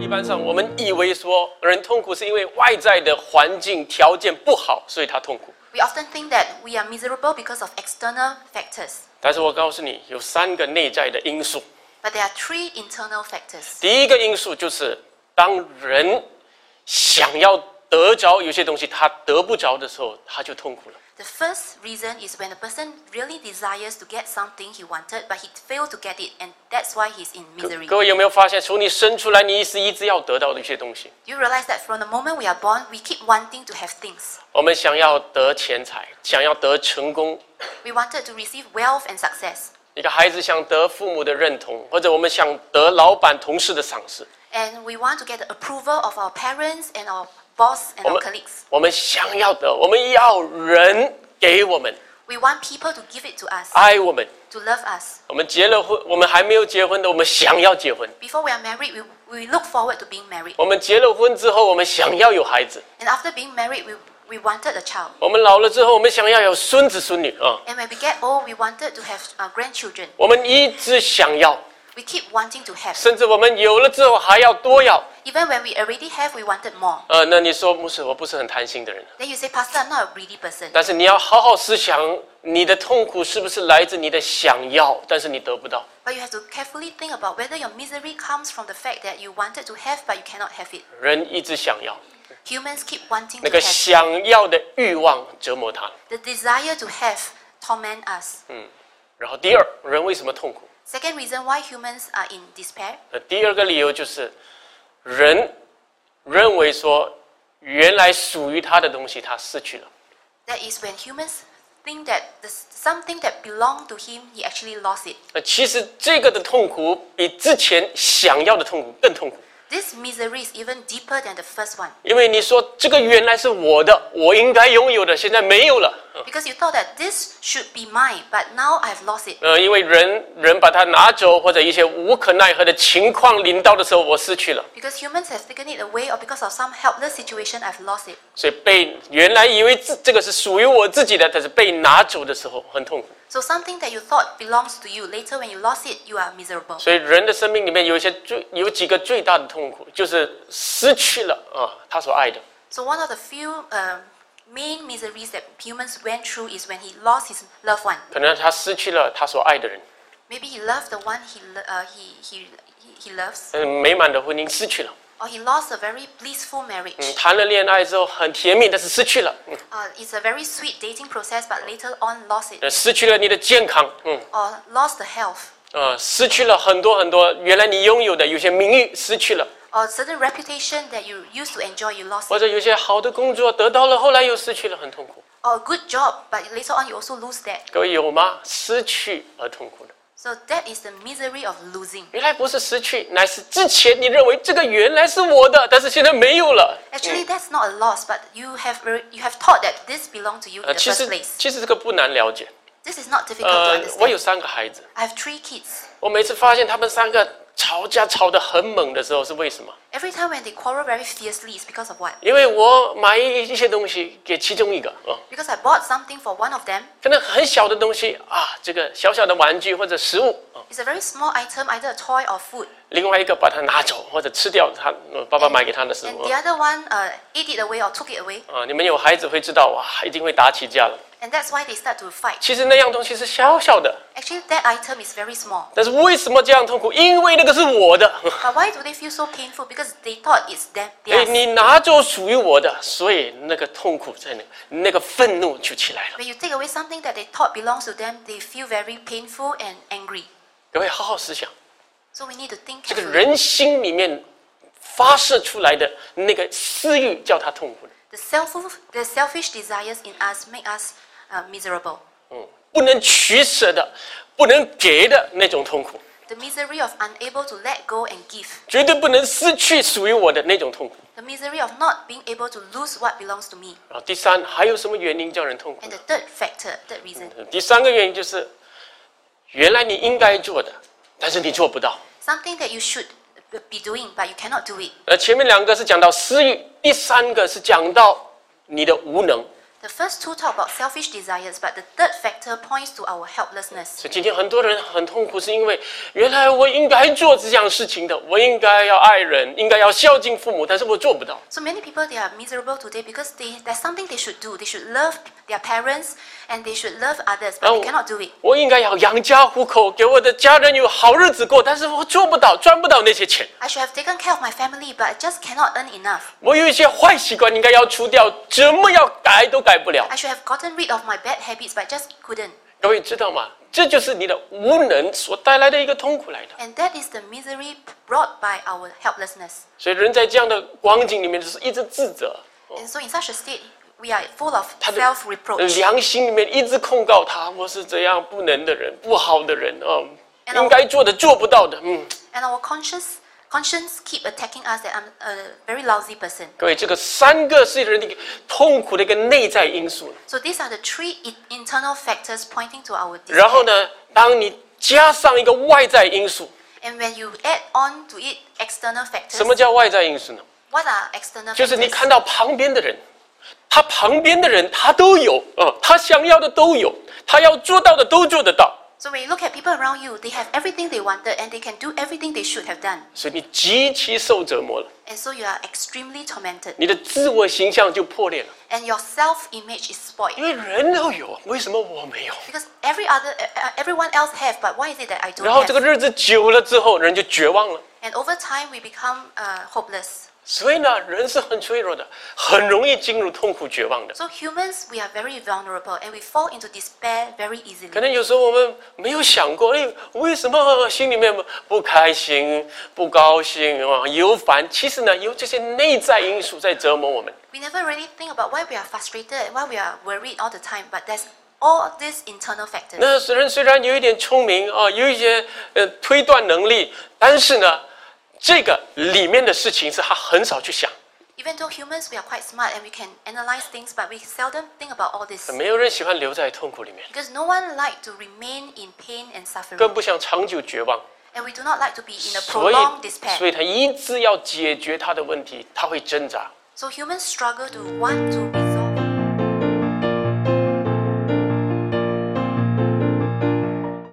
一般上我们以为说人痛苦是因为外在的环境条件不好，所以他痛苦。 We often think that we are miserable because of external factors. 但是我告诉你，有3个内在的因素。 But there are 3 internal factors. 第一个因素就是当人想要得着有些东西他得不着的时候，他就痛苦了。 The first reason is when a person really desires to get something he wanted, but he failed to get it, and that's why he's in misery. 各位有没有发现，从你生出来，你一直要得到的一些东西？ Do you realize that from the moment we are born, we keep wanting to have things? 我们想要得钱财，想要得成功。 We wanted to receive wealth and success. 一个孩子想得父母的认同，或者我们想得老板、同事的赏识。 And we want to get the approval of our parents and our boss and our colleagues. 我们想要得，我们要人给我们， We want people to give it to us, 爱我们。 to love us. 我们结了婚，我们还没有结婚的，我们想要结婚。 Before we are married, we look forward to being married. 我们结了婚之后，我们想要有孩子。 And after being married, we wanted a child. 我们老了之后，我们想要有孙子孙女啊。 And when we get old, we wanted to have grandchildren. 我们一直想要， We keep wanting to have. 甚至我们有了之后还要多要。 Even when we already have, we wanted more. 那你说牧师，我不是很贪心的人。 Then you say, Pastor, I'm not a greedy person. 但是你要好好思想，你的痛苦是不是来自你的想要，但是你得不到？ But you have to carefully think about whether your misery comes from the fact that you wanted to have, but you cannot have it. 人一直想要， Humans keep wanting 那 to 个 have. 想要的欲望折磨他。 The desire to have torment us. 然后第二，人为什么痛苦？ Second reason why humans are in despair. 第二个理由就是，人认为说，原来属于他的东西他失去了。 That is when humans think that something that belonged to him, he actually lost it. 其实这个的痛苦比之前想要的痛苦更痛苦。 This misery is even deeper than the first one. 因为你说这个原来是我的，我应该拥有的，现在没有了。 Because you thought that this should be mine, but now I've lost it. 因为人把它拿走，或者一些无可奈何的情况临到的时候，我失去了。 Because humans have taken it away, or because of some helpless situation, I've lost it. 所以原来以为这个是属于我自己的，但是被拿走的时候很痛苦。 So something that you thought belongs to you, later when you lost it, you are miserable. 所以人的生命里面有几个最大的痛苦，就是失去了他所爱的。 So one of the few main miseries that humans went through is when he lost his loved one. 可能他失去了他所爱的人。 Maybe he loved the one he loves, 美满的婚姻失去了。 or he lost a very blissful marriage. 谈了恋爱之后很甜蜜，但是失去了。 It's a very sweet dating process, but later on lost it, 失去了你的健康。 or lost the health, 失去了很多原来你拥有的有些名誉失去了， or certain reputation that you used to enjoy, you lost 或 it, 者有些好的工作得到了，后来又失去了，很痛苦。 or a good job, but later on you also lose that. 各位有吗？失去而痛苦的。 So that is the misery of losing. 原来不是失去，乃是之前你认为这个原来是我的，但是现在没有了。 Actually, that's not a loss, but you have thought that this belonged to you in the 其 first 实 place. 其实这个不难了解。 This is not difficult to 我有 understand. 3个孩子， I have 3 kids. 我每次发现他们3个吵架吵得很猛的时候，是为什么？ Every time when they quarrel very fiercely, it's because of what? 因为我买一些东西给其中一个 Because I bought something for one of them. 可能很小的东西这个小小的玩具或者食物 It's a very small item, either a toy or food. 另外一个把它拿走或者吃掉他爸爸买给他的食 And 物 the other one ate it away or took it away. 你们有孩子会知道哇，一定会打起架了。 And that's why they start to fight. 其实那样东西是小小的， Actually, that item is very small. 但是为什么这样痛苦？因为那个是我的。 But why do they feel so painful? Because they thought it's them, 你 theirs. 拿走属于我的，所以那个痛苦在那个愤怒就起来了。 When you take away something that they thought belongs to them, they feel very painful and angry. 各位好好思想， So we need to think 这个 carefully. 人心里面发射出来的那个私欲，叫他痛苦的。 The selfish desires in us make us miserable. 不能取舍的，不能给的那种痛苦， The misery of unable to let go and give. 绝对不能失去属于我的那种痛苦。 The misery of not being able to lose what belongs to me. 然后第三，还有什么原因叫人痛苦 And 呢？ the third factor, third reason, 第3个原因就是，原来你应该做的，但是你做不到。 something that you should be doing, but you cannot do it. 前面2个是讲到私欲，第3个是讲到你的无能。 The first two talk about selfish desires, but the third factor points to our helplessness. 所以今天很多人很痛苦，是因为原来我应该做这样事情的，我应该要爱人，应该要孝敬父母，但是我做不到。 So many people, they are miserable today because there's something they should do. They should love their parents and they should love others, but they cannot do it. 我应该要养家糊口，给我的家人有好日子过，但是我做不到，赚不到那些钱。 I should have taken care of my family, but I just cannot earn enough. 我有一些坏习惯应该要除掉，怎么要改都改不了。 I should have gotten rid of my bad habits, but I just couldn't. 各位知道吗？这就是你的无能所带来的一个痛苦来的。 And that is the misery brought by our helplessness. 所以人在这样的光景里面，就是一直自责， And so in such a state, we are full of 他的 self-reproach. 良心里面一直控告他，我是这样不能的人，不好的人啊， And 应该做的做不到的。 And our conscience keep attacking us that I'm a very lousy person. 各位，这个三个是人的一个痛苦的一个内在因素。 So these are the three internal factors pointing to our 然后 despair. 呢，当你加上一个外在因素， And when you add on to it external 什么 factors, 叫外在因素呢？ what are external 就是你 factors? 看到旁边的人，他旁边的人他都有他想要的都有，他要做到的都做得到。 So when you look at people around you, they have everything they wanted and they can do everything they should have done. 所以你极其受折磨了， And so you are extremely tormented. 你的自我形象就破裂了。 And your self-image is spoiled. 因为人都有，为什么我没有？ Because everyone else have, but why is it that I don't 然后这个 have? 日子久了之后，人就绝望了。 And over time, we become hopeless. 所以呢，人是很脆弱的，很容易进入痛苦绝望的。 So humans, we are very vulnerable and we fall into despair very 可 easily. 能有时候我们没有想过，为什么心里面不开心、不高兴啊、忧烦？其实呢，有这些内在因素在折磨我们。 We never really think about why we are frustrated and why we are worried all the time, but there's all these internal factors. 那人虽然有一点聪明啊，有一些推断能力，但是呢，这个里面的事情是他很少去想。 Even though humans, we are quite smart and we can analyze things, but we seldom think about all this. 没有人喜欢留在痛苦里面， Because no one like to remain in pain and 更 suffering. 不想长久绝望。 And we do not like to be in a 所以 prolonged despair. 他一直要解决他的问题，他会挣扎。 So humans struggle to want to